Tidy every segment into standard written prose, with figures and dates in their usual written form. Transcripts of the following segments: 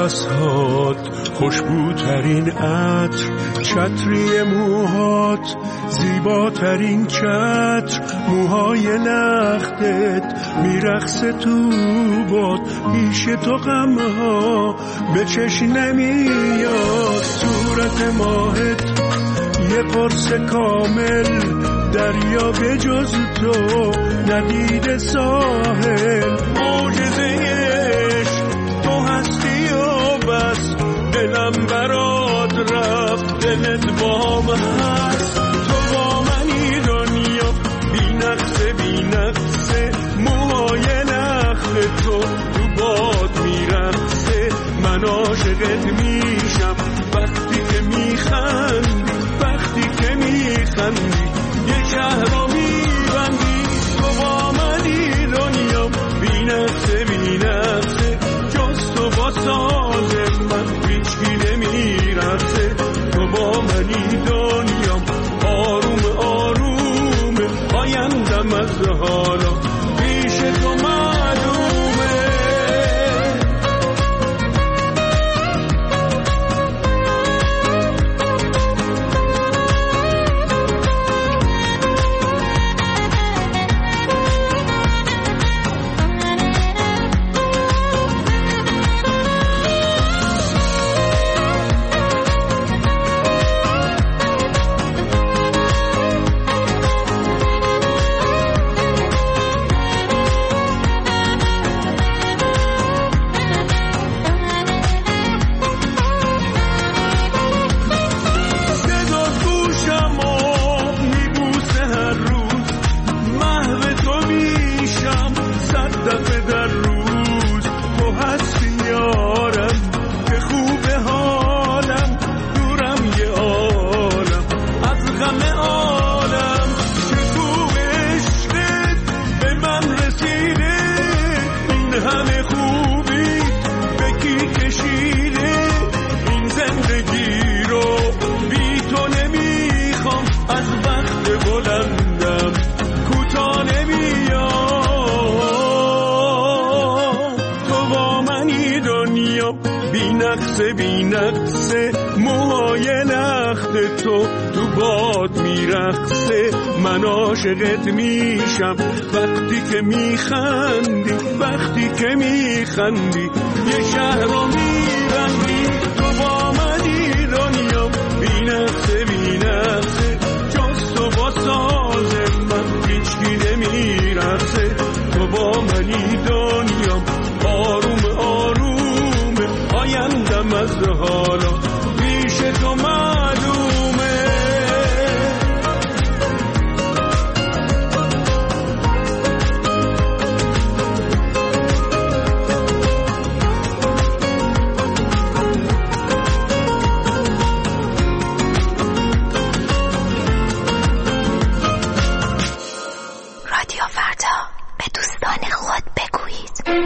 نفسهات، خوشبوترین عطر، چتری موهات، زیباترین چتر، موهای لختت میرقصه تو باد، پیش تو غمها به چشم نمیاد. صورت ماهت یه قرص کامل، دریا به جز تو ندیده ساحل. معجزه عشق تو هستی و بس، دلم برات رفت دلت بام هست. تو با منی دنیا بی نقصه بی نقصه، موهای نخت تو باد میرقصه. من عاشقت میشم وقتی که میخندی، وقتی که میخندی یه شهر رو میبندی. تو با منی دنیا بی نقصه بی نقصه، جز تو با ساز من هیچکی نمیرقصه. تو با منی دنیا آروم آروم، آیندم از حالا پیش تو معلومه. بی نقصه موهای لخت تو باد میرقصه. من عاشقت میشم وقتی که میخندی، وقتی که میخندی یه شهر رو میبندی. تو با منی دنیا بی نقصه بی نقصه، جز تو با ساز من هیچکی نمیرقصه. تو با منی دنیا آروم آروم، آیندم از حالا پیش تو معلومه. رادیو فردا، به دوستان خود بگویید.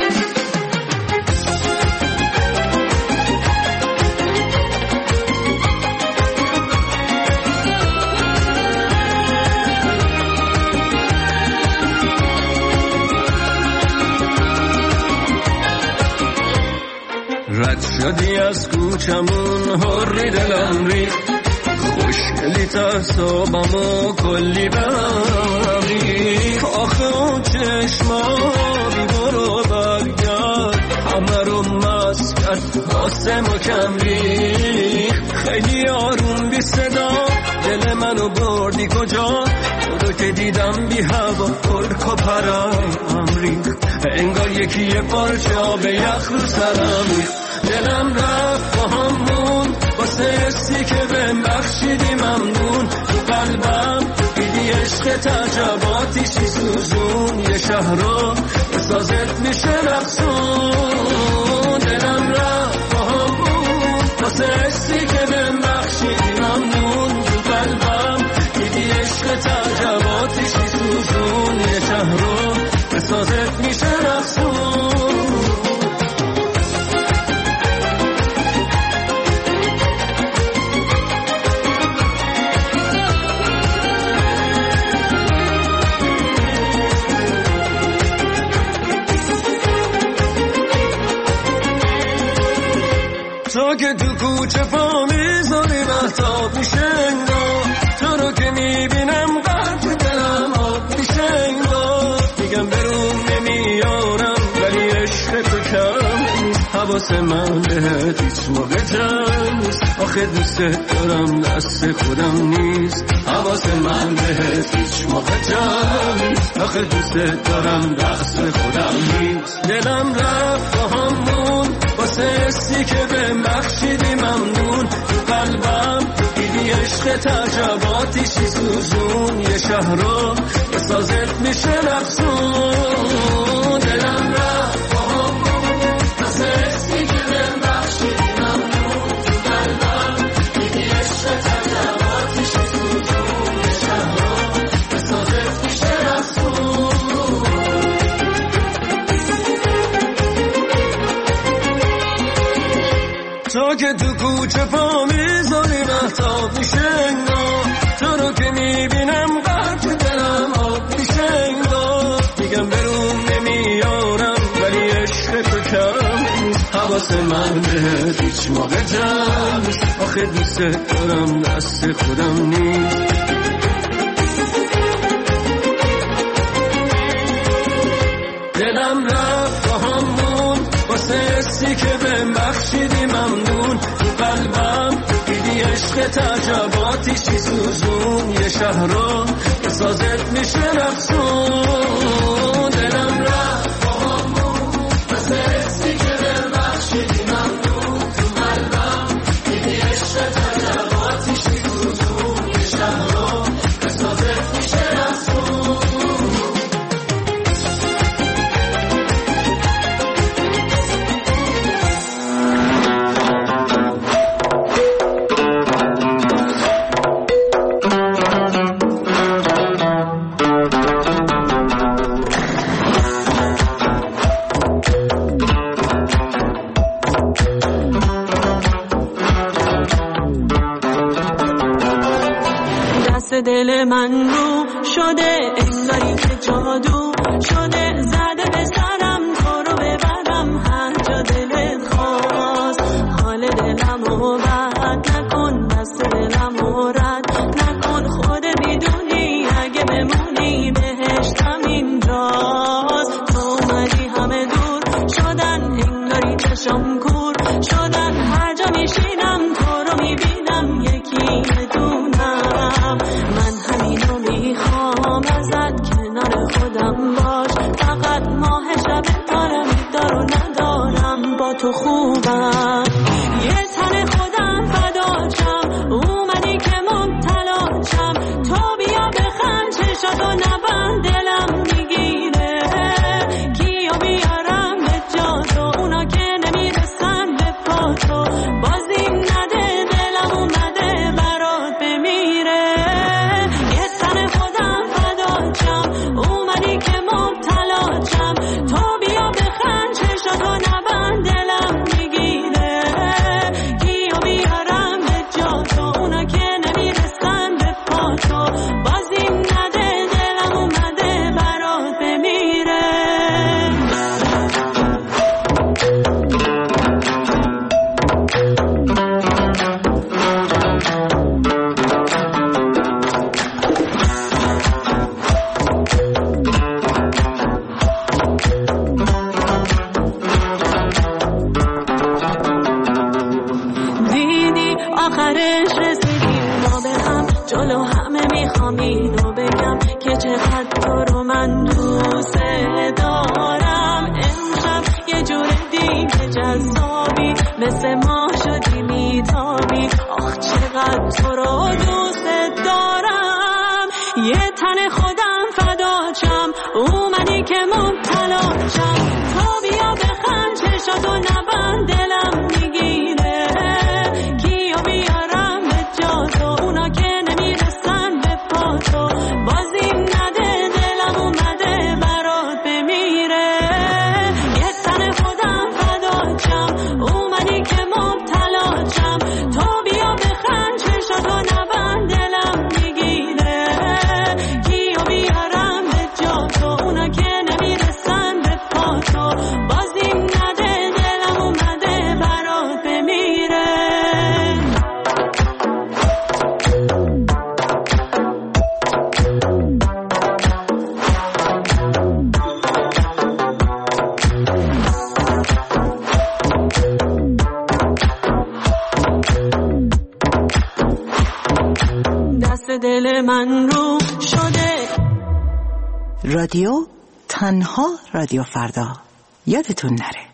رد شدی از کوچمون هری دلم ریخت، خوشگلی تا صبحمو کلی بهم ریخت. آخه اون چشما بی برو برگرد همه رو مست کرد، آسمو کم ریخت. خیلی آروم بی صدا دل منو بردی کجا، تو رو که دیدم بی هوا پرک و پرم ریخت. انگار یکی یه پارچه به یخ رو سرم ریخت. دلم رفت با همون واسه حسی که بهم بخشیدی ممنون. تو قلبم دیدی عشق تعجباتیشی سوزون، یه شهر رو به سازت میشه رقصون. دلم رفت با همون واسه حسی که بهم بخشیدی ممنون. تو قلبم دیدی عشق تعجباتیشی سوزون، یه شهر رو به سازت میشه رقصون. کوچه پا میذاری مهتاب میشه انگار، تو رو که میبینم قلب دلم آب میشه انگار. میگم برون نمیارم ولی عشق تو کم نیست، حواس من بهت هیچ موقع جمع نیست. آخه دوست دارم دست خودم نیست، حواس من بهت هیچ موقع جمع نیست. آخه دوست دارم دست خودم نیست. دلم رفت با همون واسه حسی که به بخشیدی ممنون. تو قلبم دیدی عشق تعجباتیشی سوزون، یه شهر رو به سازت میشه رقصون. دلم رفت با همون واسه حسی که به بخشیدی ممنون. تو قلبم دیدی عشق تعجباتیشی سوزون، یه شهر رو به سازت میشه رقصون. تو که تو کوچه پا میذاری مهتاب میشه انگار، تو رو که میبینم قلب دلم آب میشه انگار. میگم برون نمیارم ولی عشق تو کم نیست، حواس من بهت هیچ موقع جمع نیست. آخه دوست دارم دست خودم نیست. دلم رفت با همون واسه حسی که به بخشیدی ممنون. تو قلبم دیدی عشق تعجباتیشی سوزون، یه شهر رو به سازت میشه رقصون. دلم رفت با همون واسه حسی که به بخشیدی ممنون. تو قلبم دیدی عشق تعجباتیشی سوزون، یه شهر رو به سازت میشه رقصون. دل من رو شده انگاری که جادو شده، زده به سرم تو رو ببرم هر جا دلت خواست. حال دلم رو بد نکن، دست دلم رو رد نکن. خود میدونی اگه بمونی بهشتم اینجاست. تو اومدی همه دور شدن انگاری چشم کور شدن، هر جا میشینم تو رو میبینم یکی بدونم. من همینو میخوام ازت کنار خودم باش، فقط ماه شب دارم دارو ندارم با تو خوبم. یه تن خودم فداشم اومدی که مبتلاشم، تو بیا بخند چشاتو نبند دلم میگیره. کیو بیارم به جا تو اونا که نمیرسن به پا تو، بازی نده دلم اومده برات بمیره. یه تن خودم فداشم اومدی که مبتلاشم، تو بیا بخند چشاتو نبند دلم میگیره. کیو بیارم به جا تو اونا که نمیرسن به پا تو، بازی نده دلم اومده برات بمیره. دیدی آخرش رسیدیم ما به هم، جلو همه میخوام اینو بگم که چقدر تو رو من دوست دارم. امشب یه جور دیگه جذابی، مثل ما شدی میتابی. آخ چقدر تو رو دوست دارم. یه تن خودم فداشم اومدی که مبتلاشم، تو بیا بخند چشاتو نبند دلم میگیره. کیو بیارم به جا تو اونا که نمیرسن به پا تو، بازی نده دلم اومده برات بمیره. یه تن خودم فداشم اومدی که مبتلاشم، تو بیا بخند چشاتو نبند دلم میگیره. کیو دست دل من رو شده. رادیو تنها رادیو فردا، یادتون نره.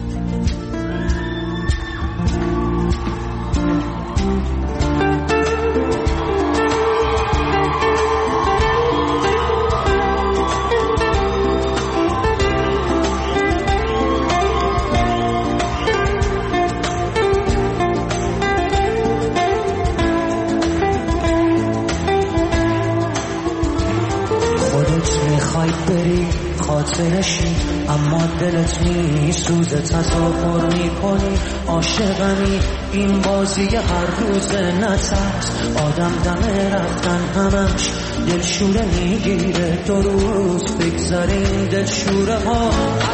بری خاطرشی اما دلت میسوزه، تظاهر میکنی عاشقمی، این بازی هر روز نترس، آدم دم رفتن همش دلشوره میگیره، 2 روز بگذره این دلشوره ها.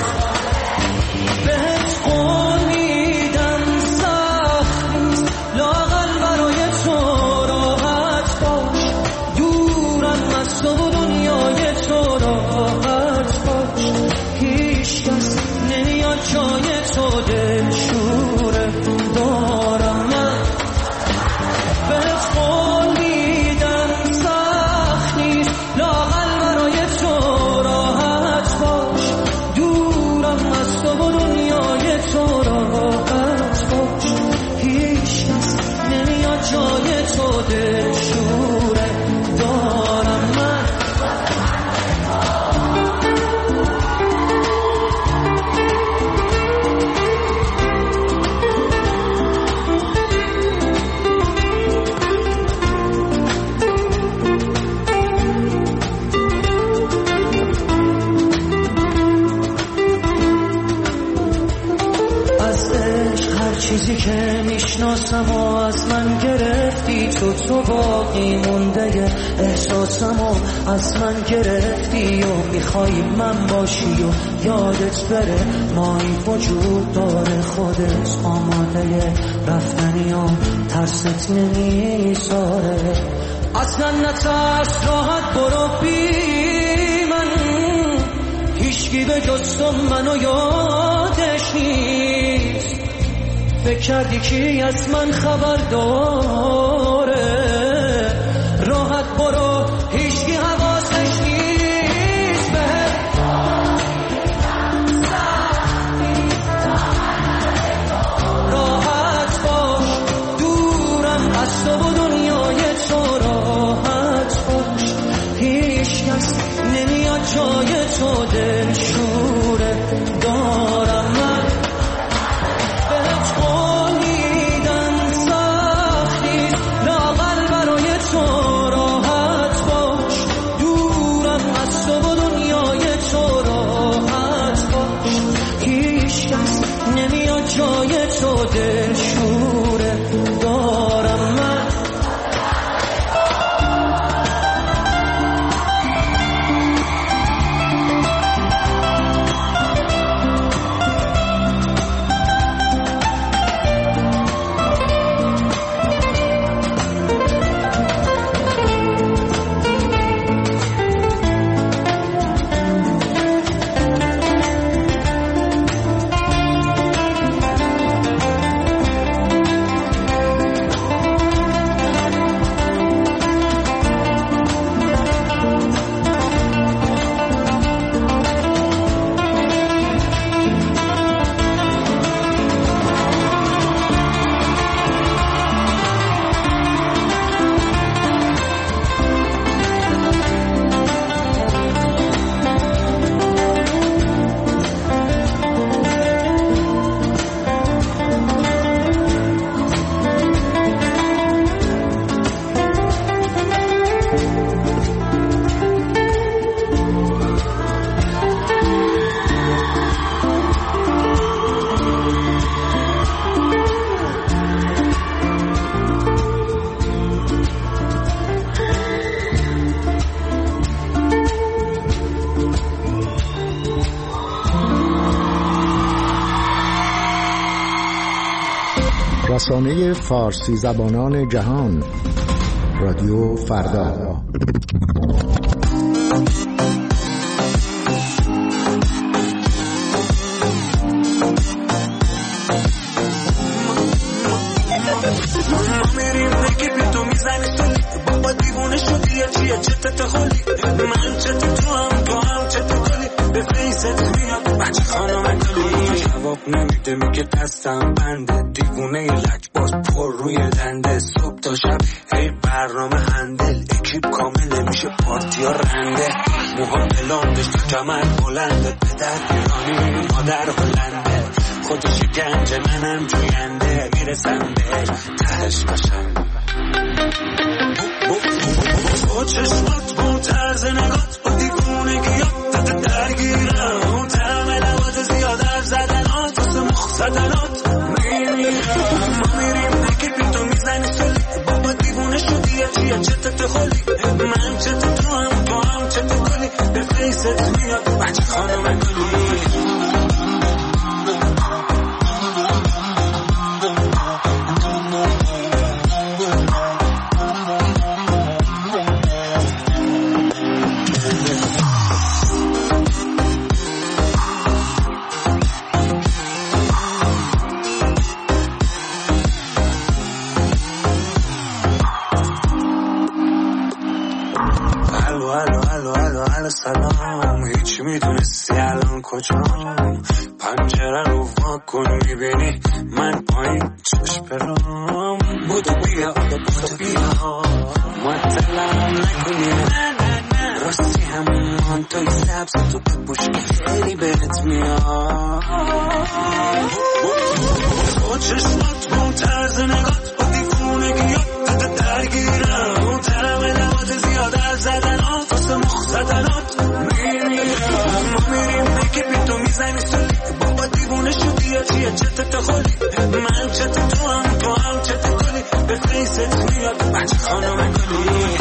بهت قول میدم سخت نیست، لااقل برای تو راحت باش، دورم از تو و دنیای تو راحت باش، هیچ کس نمیاد جای تو دلشوره دارم من. بهت قول میدم سخت نیست، لااقل برای تو راحت باش، دورم از تو و دنیای تو راحت باش، هیچ کس نمیاد جای تو دلشوره دارم من. چیزی که میشناسم و از من گرفتی، تو باقی مونده احساسم و از من گرفتی و میخوای من باشی و یادت بره مایی وجود داره، خودت آماده رفتنی و ترست نمیذاره، اصلا نترس راحت برو بی من، هیچکی به جز تو منو یادش نیست، فکر کردی کی از من خبر داره، راحت برو هیچکی حواسش نیست، بهت راحت باش، دورم از تو و دنیای تو راحت باش، هیچ کس نمیاد جای تو دلشوره دارم من. جای تو دلشوره دارم من. رسانه فارسی زبانان جهان، رادیو فردا. میریم که تو میزنی سلی بابا دیوونه چیه چتت خولی من چت تو هم چت کلی به فیست میاد بچه خانم گلی جواب نمیده میگه دستم بنده دیوونه لک باز پر روی دنده صبح تا شب هی برنامه هندل اکیپ کامل نمیشه پارتی ها رنده موها بلاندش تو کمر بلنده پدر ایرانی مادر هلنده خودش گنج منم جوینده میرسم بهش تهش باشم با چشمات با طرز نگات با دیوونگیات درگیرم اون طعم لبات زیاد حرف زدنات واسه مخ زدنات میمیرم ما میریم نگه بی تو میزنی سلی بابا دیوونه شدی یا چیه چتت خولی من چت تو هم چت کلی به فیست میاد بچه خانم گلی سلام هیچ میدونستی الان کجام پنجره رو وا کن میبینی من پایین چش برام بودو بیا معطلم نکنی راستی همون توی سبز تو بپوش خیلی بهت میاد با چشمات با طرز نگات با دیوونگیات درگیرم اون طعم لبات زیاد حرف زدنات واسه مخ زدنات میمیرم ما میریم نگه بی تو میزنی سلی بابا دیوونه شدی یا چیه چتت خولی من چت تو هم چت کلی به فیست میاد بچه خانم گلی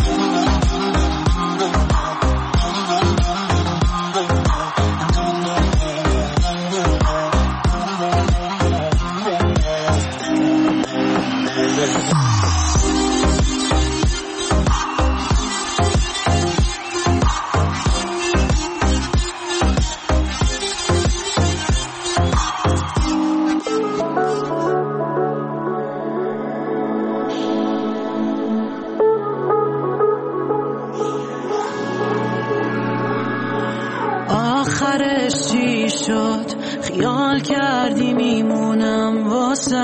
آخرش چی شد خیال کردی میمونم واسط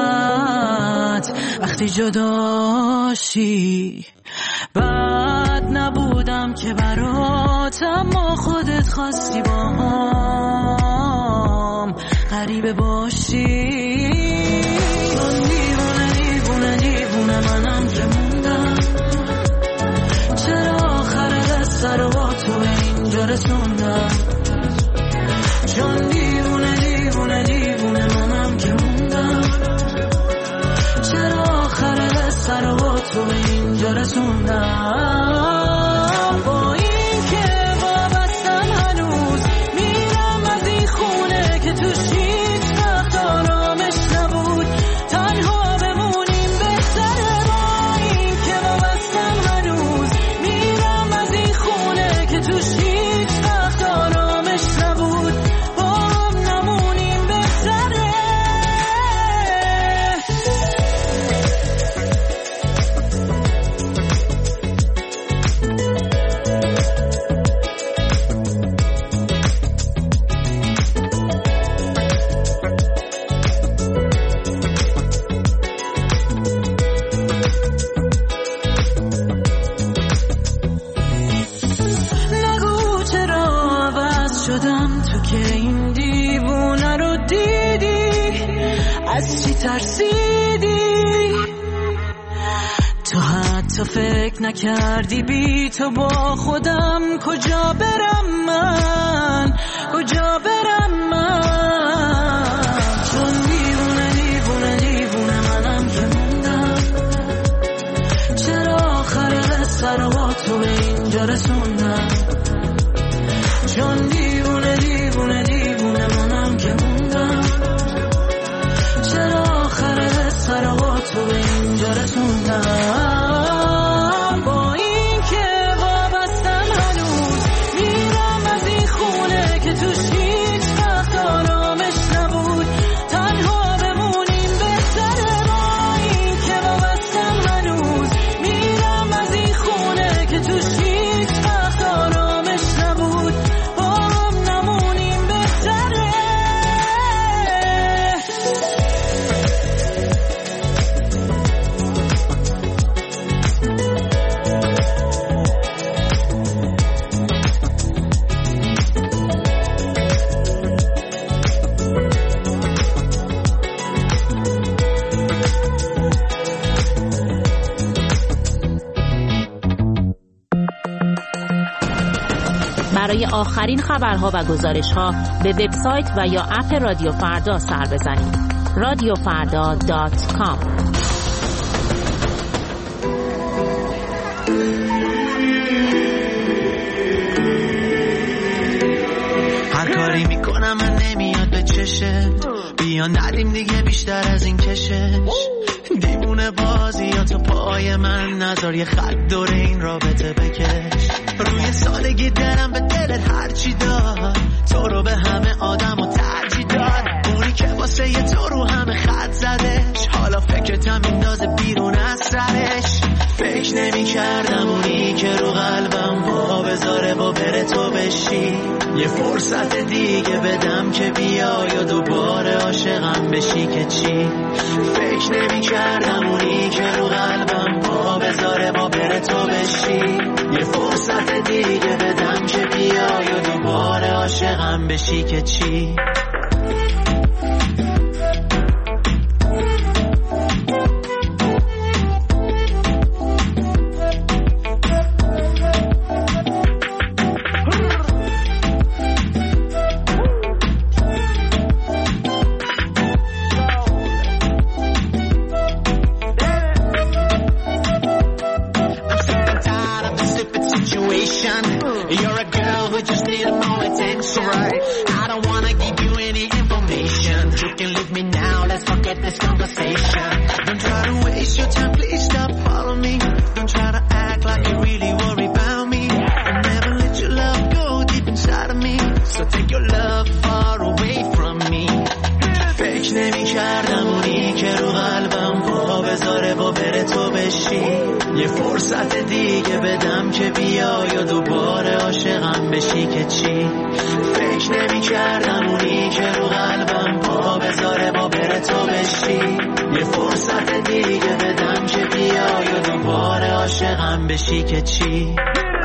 وقتی جداشی بد نبودم که برات اما خودت خواستی با هم غریبه باشی دیوونه منم که موندم چرا آخر دست رو با تو اینجا رسوندم چون دیوونه منم که موندم چرا آخر دست رو با تو اینجا رسوندم با این که وابستم هنوز میرم از این خونه که توش هیچ وقت آرامش نبود تنها بمونیم بهتره با این که وابستم هنوز میرم از این خونه که توش هیچ وقت آرامش نبود با هم نمونیم بهتره نگو چرا عوض شدم تو که این دیوونه رو دیدی از چی ترسیدی تو حتی فکر نکردی بی تو با خودم کجا برم من چون دیوونه منم که موندم چرا آخر قصه رو با تو به اینجا رسوندم چون دیوونه منم که موندم چرا آخر قصه رو با تو به اینجا رسوندم با این که وابستم هنوز میرم از این خونه که توش هیچ وقت آرامش نبود تنها بمونیم بهتره با این که وابستم هنوز میرم از این خونه که توش برای آخرین خبرها و گزارش‌ها به وبسایت و یا اپ رادیو فردا سر بزنید. radiofarda.com. هر کاری میکنم من نمیاد به چشه، بیا ندیم دیگه بیشتر از این کشش. دیوونه بازی یا تو پای من نذار یه خط دور این رابطه بکش. روی سالگی درم به دلت هرچی داد، تو رو به همه آدم و ترجیح داد. اونی که واسه یه تو رو همه خط زدش، حالا فکرتم میندازه بیرون از سرش. فکر نمی کردم اونی که رو قلبم با بذاره با بره تو بشی. یه فرصت دیگه بدم که بیا یا دوباره عاشقم بشی که چی. فکر نمی کردم اونی که رو قلبم با بذاره با بره تو بشی. یه فرصت دیگه بدم که بیا یا دوباره عاشقم بشی که چی. You're a girl who just needs more attention, right? I don't wanna give you any information. You can leave me now, let's forget this conversation. Don't try to waste your time, please stop following me. Don't try to act like you really worry about me. I'll never let your love go deep inside of me, so take your love far away from me. فکر نمی کردم اونی که رو قلبم با بذاره با بره تو بشی. یه فرصت دیگه بدم که بیا یا دوباره عاشقم بشی که چی. فکر نمی کردم اونی که رو قلبم با بذاره با بره تو بشی. یه فرصت دیگه بدم که بیا یا دوباره عاشقم بشی که چی.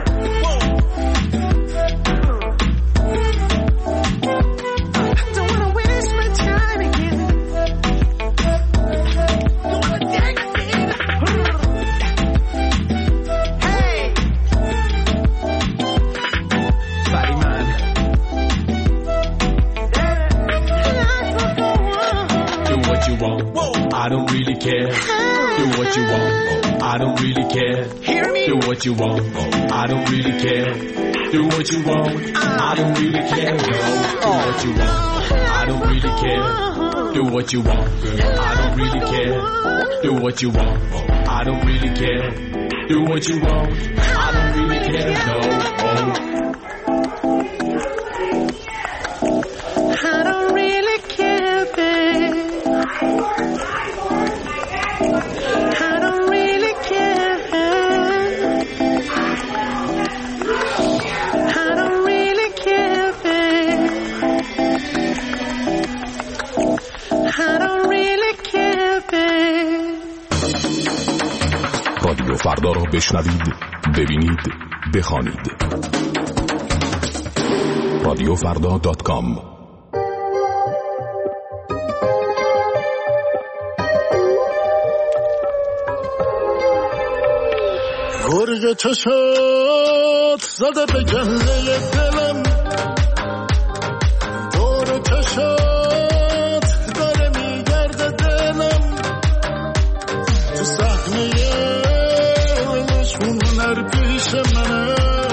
I don't really care. Do what you want. I don't really care. Do what you want. I don't really care. Do what you want. I don't really care. Girl, do what you want. I don't really care. Do what you want. Girl, I don't really care. Do what you want. I don't really care. Do what you want. I don't really care. No. I don't really care, babe. I don't really care. I don't really care, babe. I don't really care, babe. رادیو فردا را بشنوید، ببینید، بخوانید. radiofarda.com. گرگ چشات زده به گله دلم، دور چشات داره میگرده دلم، تو صحنه نشون هنر پیش منه،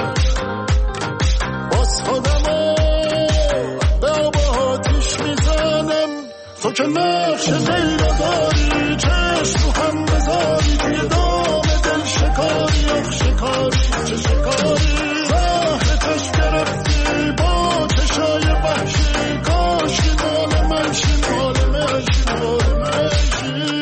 باز خودمو به آب آتیش میزنم. تو که نقش غیر داری، چشم رو هم بذاری توی دام دل شکاری. آخ شکاری چه شکاری، راحتش گرفتی با چشای وحشی. کاشکی مال منشی، مال منشی، مال منشی.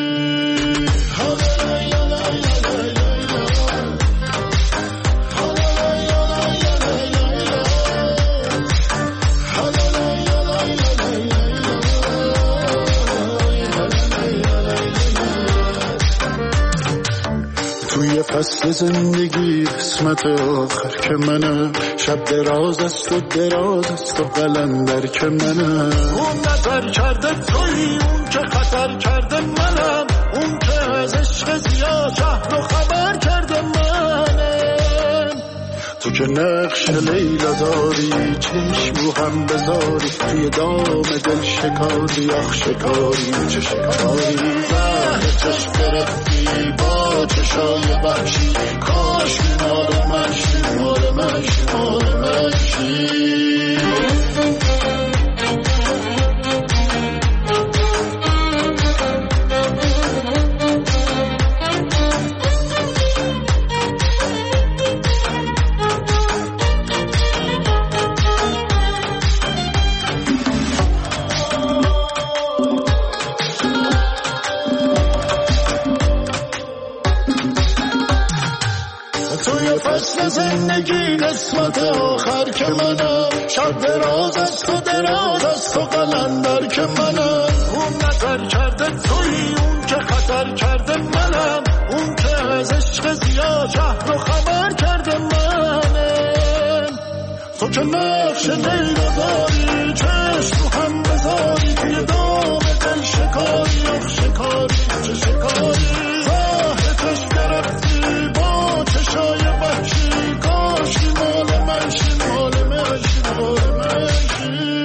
توی فصل زندگی قسمت آخر که منه، شب دراز است و دراز است و قلندر که منه. اون نظر کرده توی، اون که خطر کرده منم، اون که از عشق زیاد شهر رو خبر کرده منم. تو که نقش لیلا داری، چشم رو هم بذاری توی دام دل شکاری. آخ شکاری چه شکاری، زهر چشم گرفتی با چشای وحشی، کاش مال منشی مال منشی مال منشی. فصل زندگی قسمت آخر که منم، شب دراز است و دراز است و قلندر که منم. اون نظر کرده توی، اون که خطر کرده منم، اون که از عشق زیاد شهر رو خبر کرده منم. تو که نقش لیلا داری، چشم رو هم بذاری توی دام دل شکاری. آخ شکاری چه شکاری، زهر چشم گرفتی با چشای وحشی، کاشی مال منشی مال منشی مال منشی.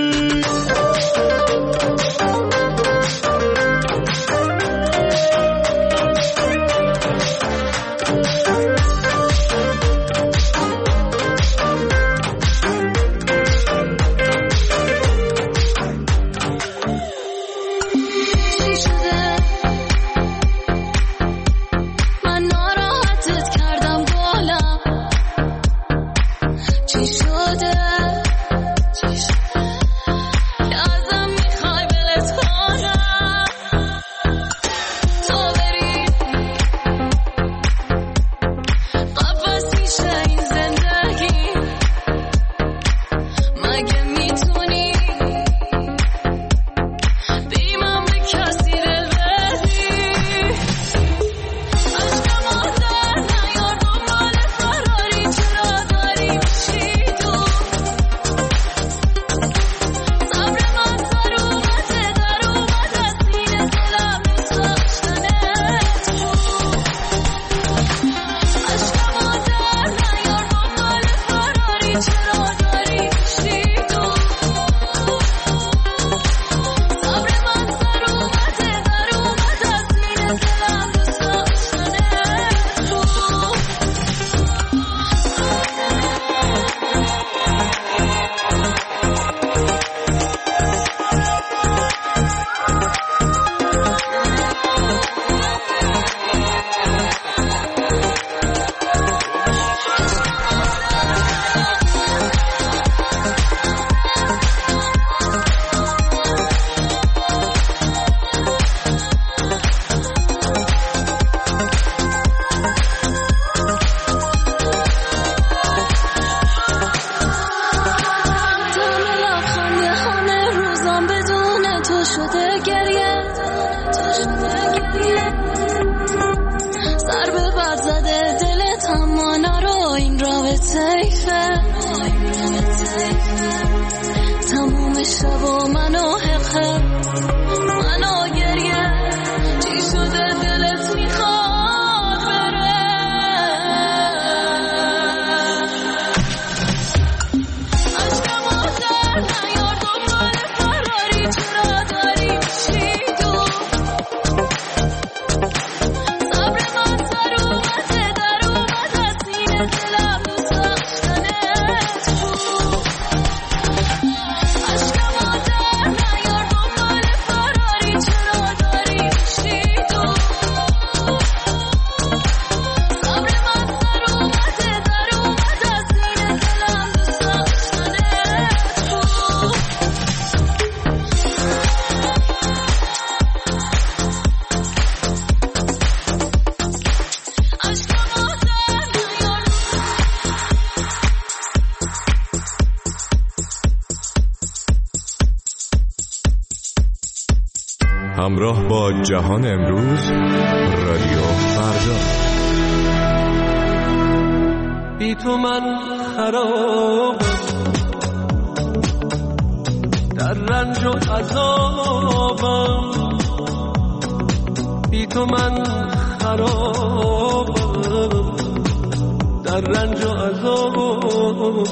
همراه با جهان امروز، رادیو فردا. بی تو من خرابم، در رنج و عذابم. بی تو من خرابم، در رنج و عذابم.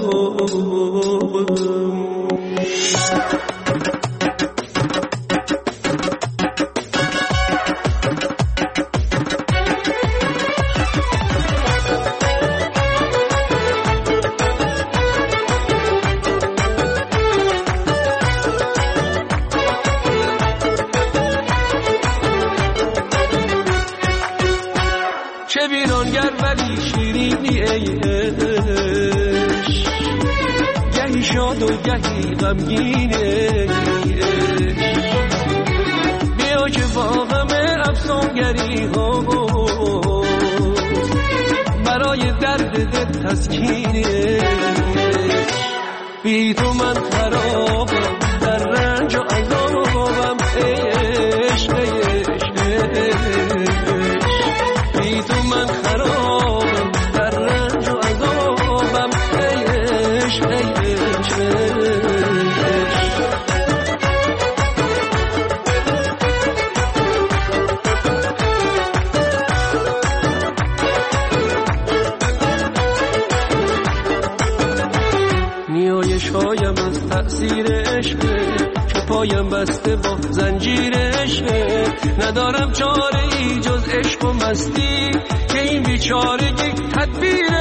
چه ویرانگر ولی شیرینی ای عشق، گهی شاد و گهی غمگین ای عشق. بیا که واقعم افسانگری ها برای درد دل تسکین ای عشق. بی تو من خرابم در رنج و عذابم ای عشق ای عشق ای عشق. بی تو من خرابم در رنج و عذابم ای عشق ای عشق. نیایش‌هایم از تأثیر عشقه که پایم بسته با زنجیر عشقه. ندارم چاره ای جز عشق و مستی که این بیچارگی تدبیر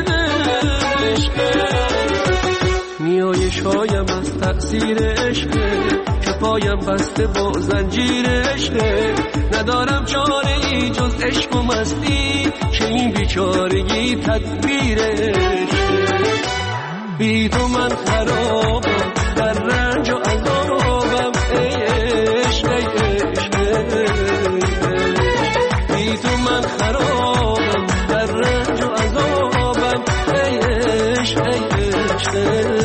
عشقه. نیایش‌هایم از تأثیر عشقه که پایم بسته با زنجیر عشقه. ندارم چاره ای جز عشق و مستی که این بیچارگی تدبیر عشقه. بی تو من خرابم در رنج و عذابم ای عشق ای عشق. بی تو من خرابم در رنج و عذابم ای عشق ای عشق.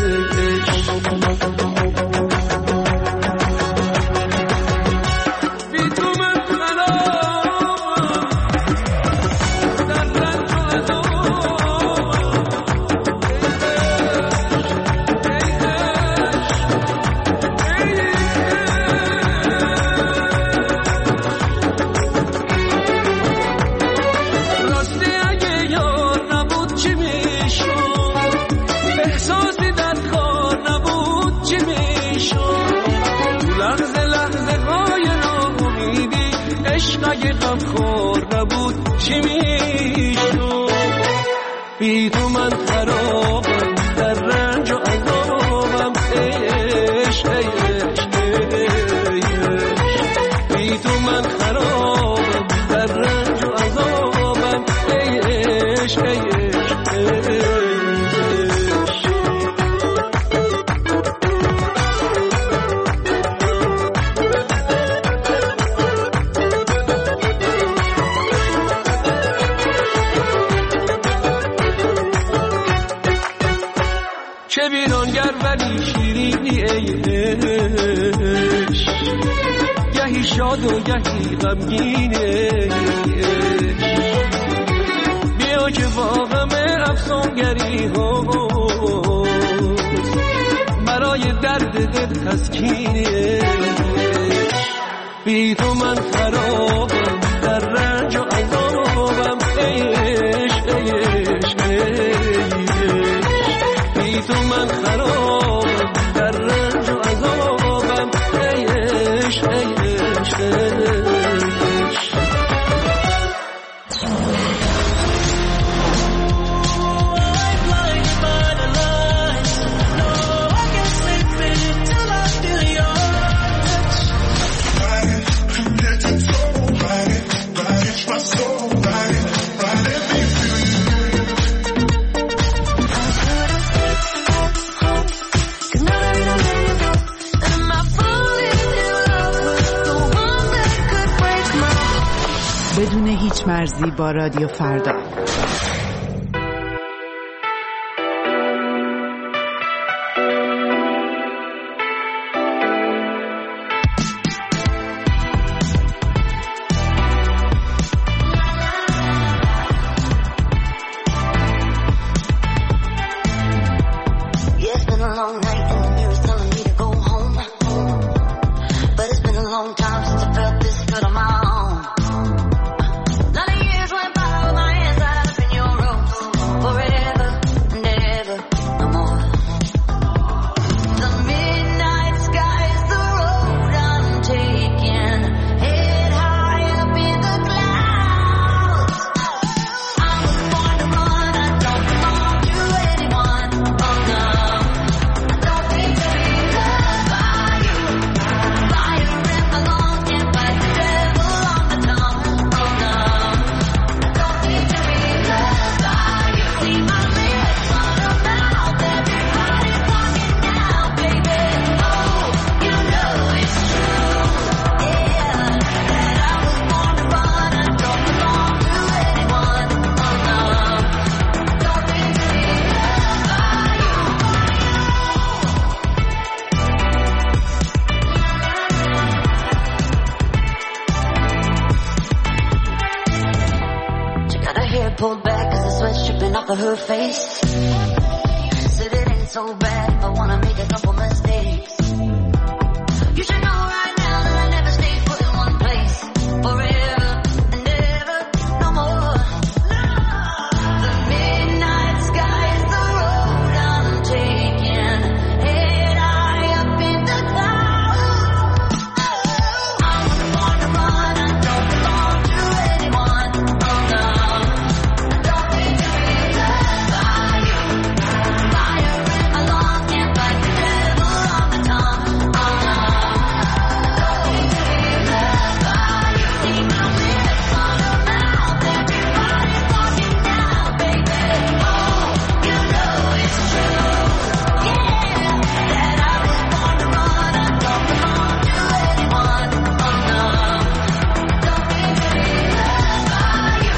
چی میشو بی تو من خرابم در رنج و عذابم ای عشق ای عشق ای عشق. بی تو من خرابم در رنج و عذابم ای عشق ای عشق ای عشق. چه ویرانگر ولی شیرینی ای عشق، گهی شاد و گهی غمگین ای عشق. بیا که واقعم افسانگری ها برای درد دل تسکین ای عشق. بی تو من خرابم در رنج و عذابم ای عشق ای عشق ای عشق. بی تو من خرابم در رنج و عذابم ای عشق ای عشق. بدون هیچ مرزی با رادیو فردا. Long time since I felt this good on my own. A lot of years went by with my hands tied up in quiet cause the sweat's dripping off of her face. Said it ain't so bad if I wanna make a couple mistakes. You should know right now that I never stay put in one place forever and ever, no more. The midnight sky is the road I'm taking, head high up in the clouds. Oh, I was born to run, I don't belong to anyone. Oh no, I don't need to be loved by you. Fire in my lungs, can't fight the devil on my tongue. Oh no, don't need to be loved by you. See my lips on her mouth, everybody's talking now, baby. Oh, you know it's true, yeah, that I was born to run, I don't belong to anyone. Oh no, don't need to be loved by you.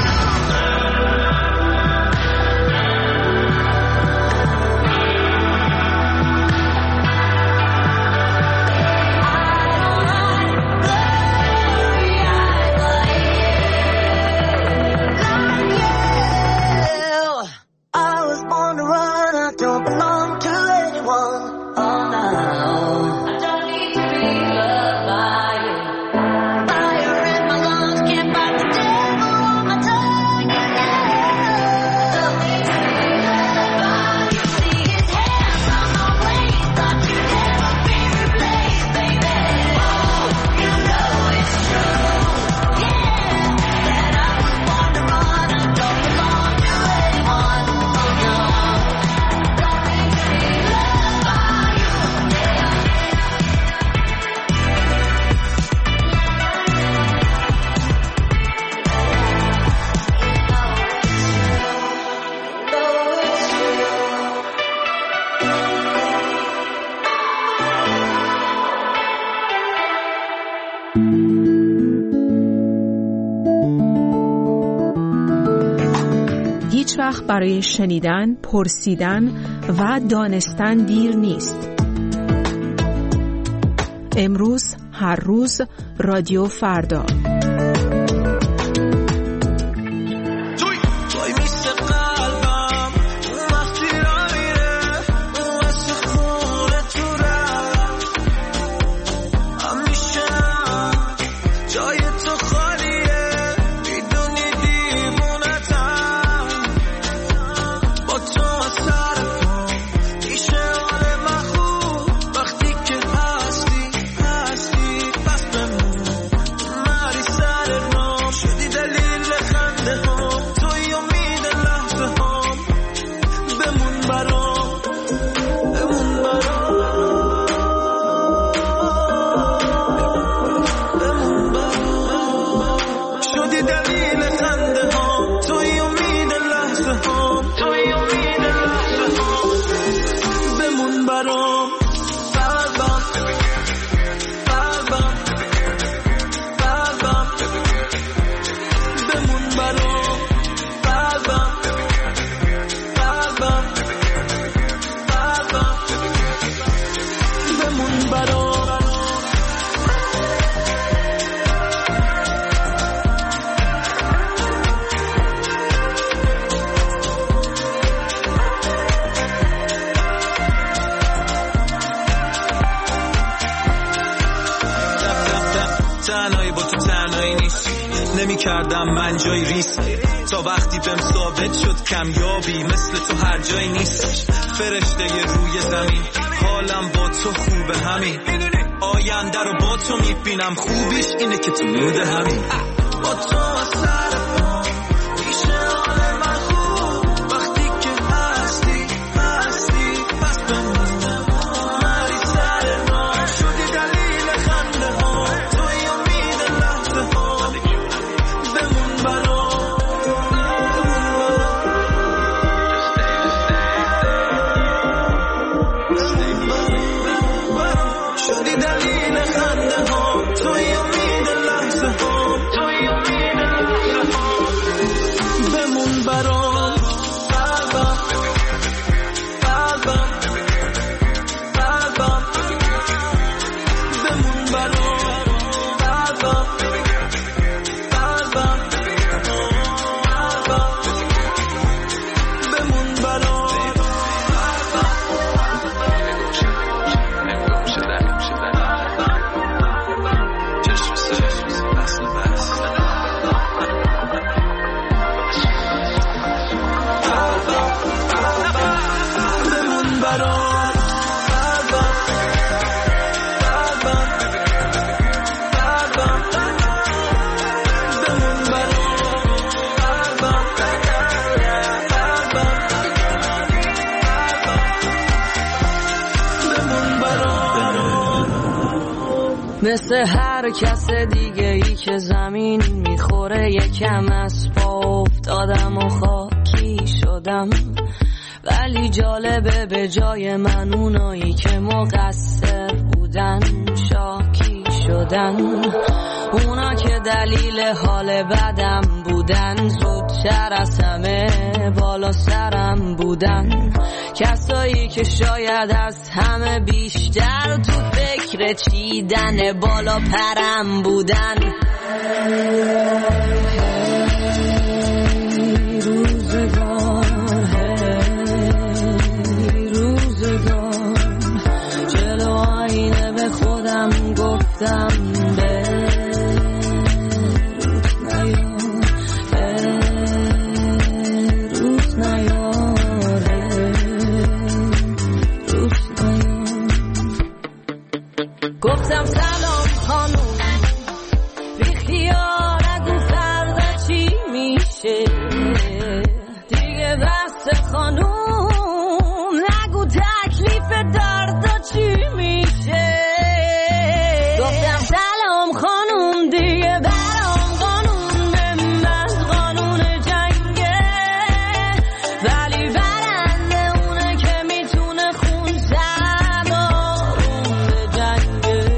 I was born to run, I don't belong to anyone. Oh no, I don't need to be loved by you. Fire in my lungs, can't fight the devil on my tongue. Don't need to be loved by you. See his hands on my waist, thought you'd never be replaced, baby. Oh, you know it's true, yeah, that I was born to run, I don't belong to anyone. Oh no, don't need to be loved by you. هیچ وقت برای شنیدن، پرسیدن و دانستن دیر نیست. امروز، هر روز، رادیو فردا. توی میست قلبم اون وقتی را میره اون واسه خونه تو رفت همیشه جای تو خالیه میدونی دیوونتم با تو سر پا میشه حال من خوب وقتی که هستی پس بمون مری سر رام شدی دلیل خنده هم توی امید لحظه هم بمون برام بمون برام بمون برام شدی دلیل خنده هم توی امید لحظه هم توی امید لحظه هم بمون برام قلبم قلبم قلبم بمون برام قلبم قلبم قلبم بمون برام تنهایی با تو تنهایی نیست نمی کردم من جای ریست تا وقتی بهم ثابت شد کمیابی مثل تو هر جایی نیست فرشته روی زمین حالم با تو خوبه همین آینده رو با تو میبینم خوبیش اینه که تو مود همین با تو سر پا میشه حال من خوب وقتی که هستی پس بمونم مری سر راه شدی دلیل خنده ها توی امید لحظه ها بمون برام شدی دلیل خنده ها توی امید لحظه ها توی امید لحظه ها مثل هر کس دیگه ای که زمین میخوره یکم از پا افتادم و خاکی شدم، ولی جالبه به جای من اونایی که مقصر بودن شاکی شدن. اونا که دلیل حال بدم بودن زودتر از همه بالا سرم بودن. کسایی که شاید از همه بیشتر تو فکر چیدن بالا پرم بودن. روزگار جلو آینه به خودم گفتم گفتم سلام خانوم، بی خیال نگو فردا چی میشه دیگه، بس خانوم نگو تکلیف دردا چی میشه. گفتم سلام خانوم دیگه برام قانون من قانون جنگه، ولی برنده اونه که میتونه خون زد آروم به جنگه.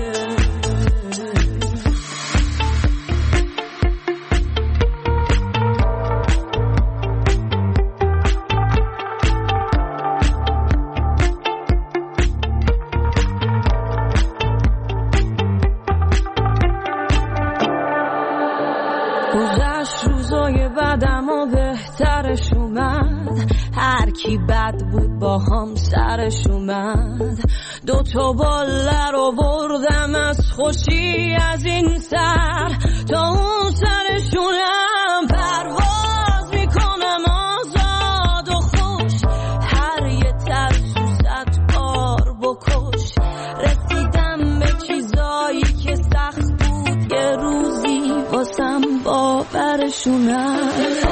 گذشت روزای بدم و بهترش اومد، هر کی بد بود با هم سرش اومد. 2 باله رو بردم از خوشی از این سر تا اون سرشونم پرواز میکنم آزاد و خوش، هر یه ترسو 100 بار بکش. رسیدم به چیزایی که سخت بود یه روزی واسم باورشونم.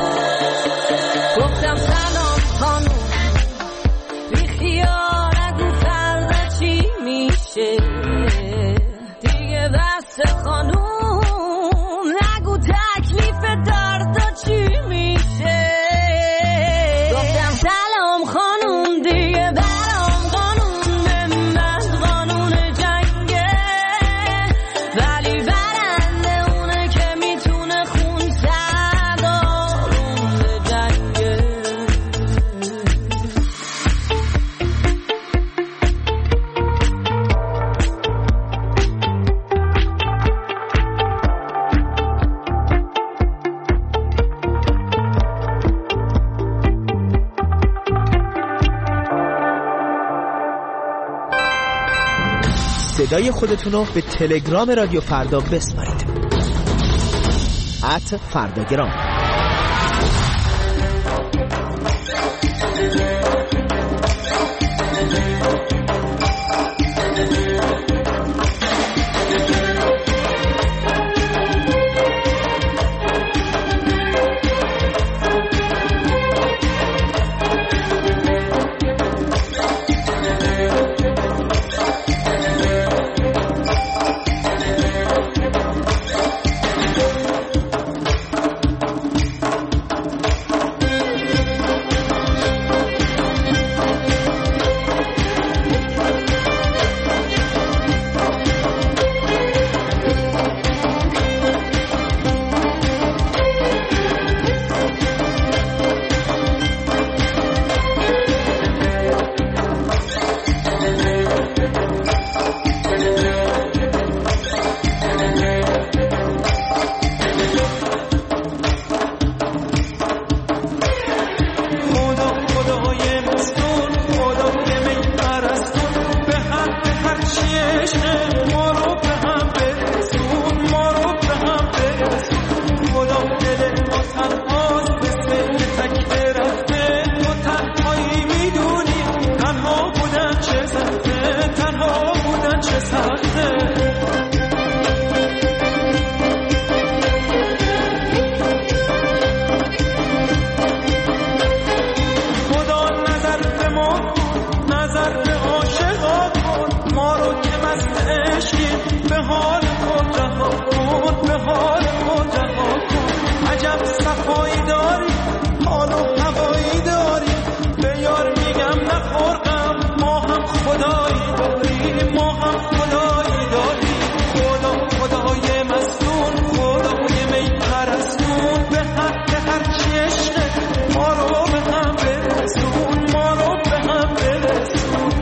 گفتم سلام خانوم، بی خیال نگو فردا چی میشه دیگه، بس خانوم نگو تکلیف دردا چی میشه. گفتم سلام خانوم دیگه برام قانون من قانون جنگه، ولی برنده اونه که میتونه خون زد آروم به جنگه. صدای خودتون رو به تلگرام رادیو فردا بسپارید. @فرداگرام. به حال خود رها کن. عجب صفایی داری، حال و هوایی داری، به یار میگم نخور غم، ما هم خدایی داریم، ما هم خدایی داریم. خدا خدای مستون، خدای می پرستون، به حق هر چی عشقه ما رو به هم برسون، ما رو به هم برسون.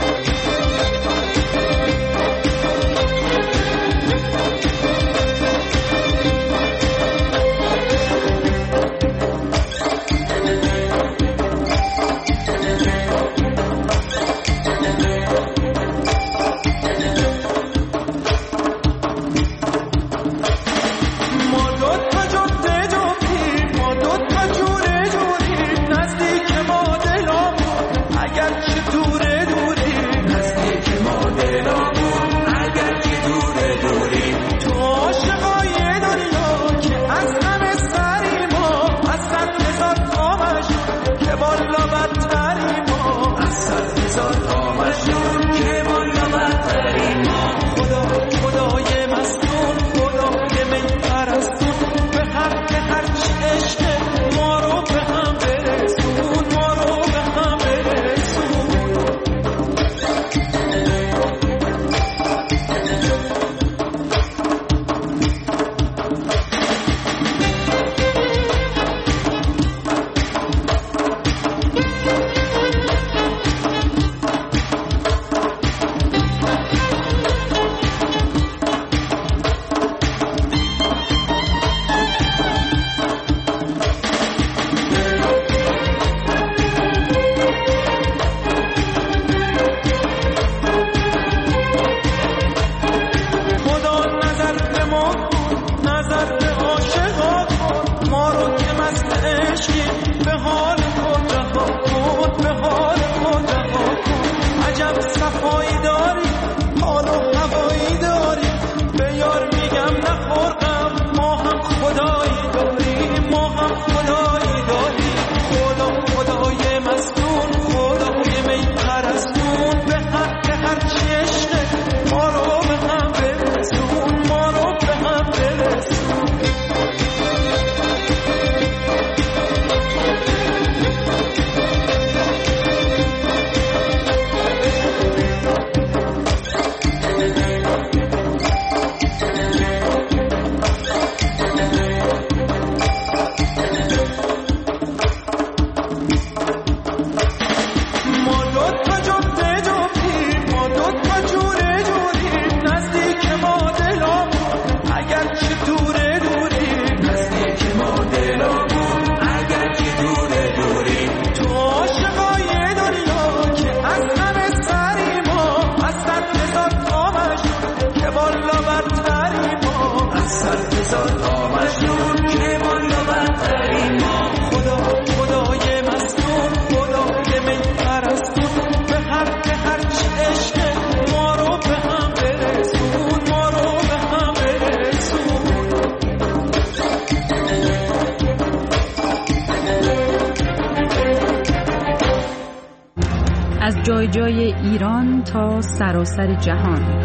از جای جای ایران تا سراسر جهان.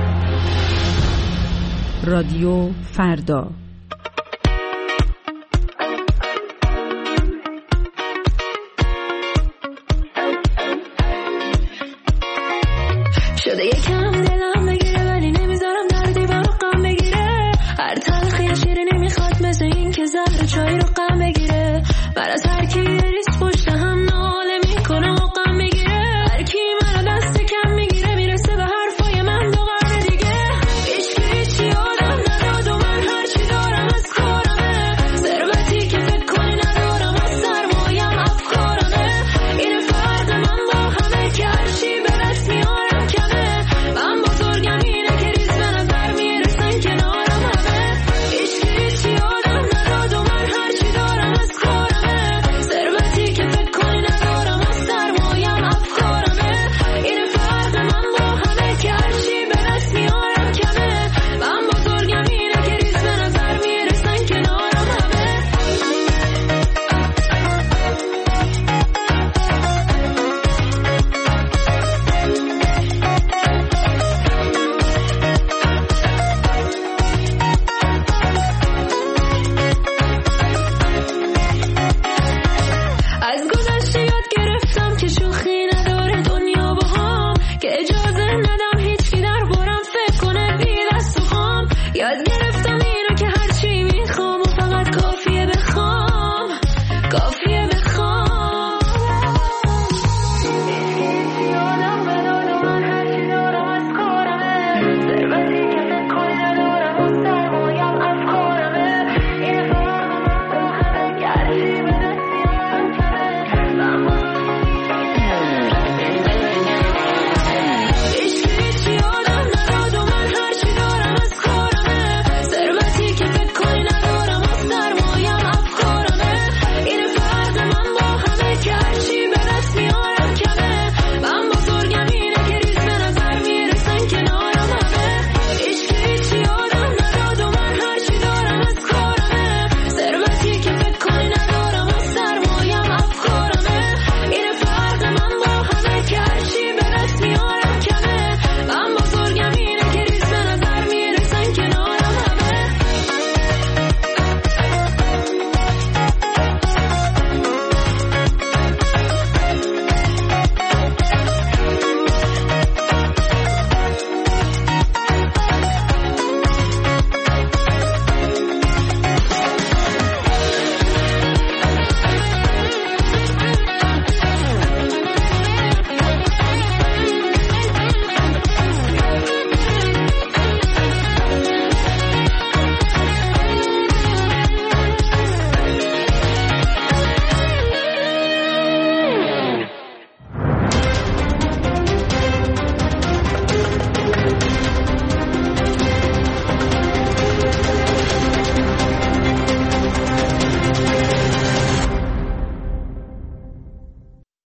رادیو فردا. شده یکم